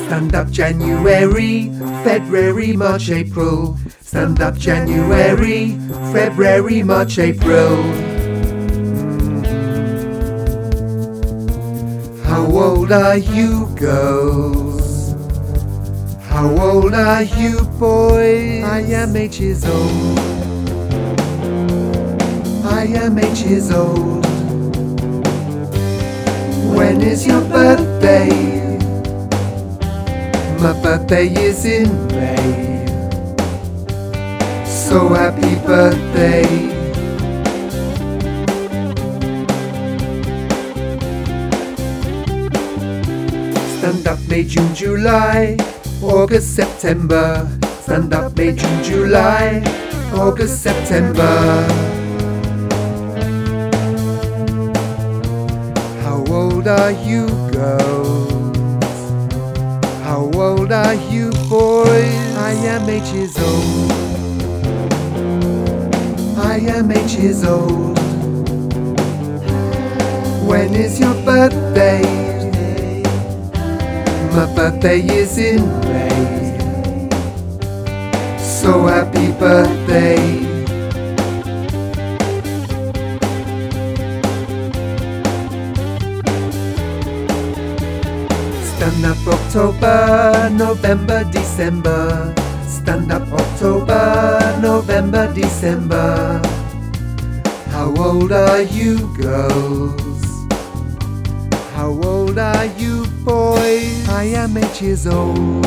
Stand up January, February, March, April. Stand up January, February, March, April. How old are you girls? How old are you boys? I am 8 years old. I am 8 years old. When is your birthday? My birthday is in May. So happy birthday. Stand up May, June, July, August, September. Stand up May, June, July, August, September. How old are you girls? How old are you boys? I am 8 years old. I am 8 years old. When is your birthday? My birthday is in May. So happy birthday. Stand up October, November, December. Stand up October, November, December. How old are you girls? How old are you boys? I am 8 years old.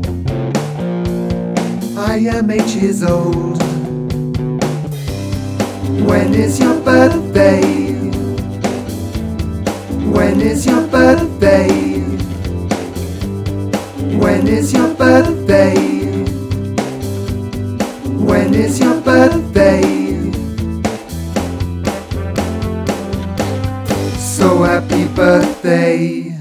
I am 8 years old. When is your birthday? When is your birthday? When is your birthday? When is your birthday? So happy birthday.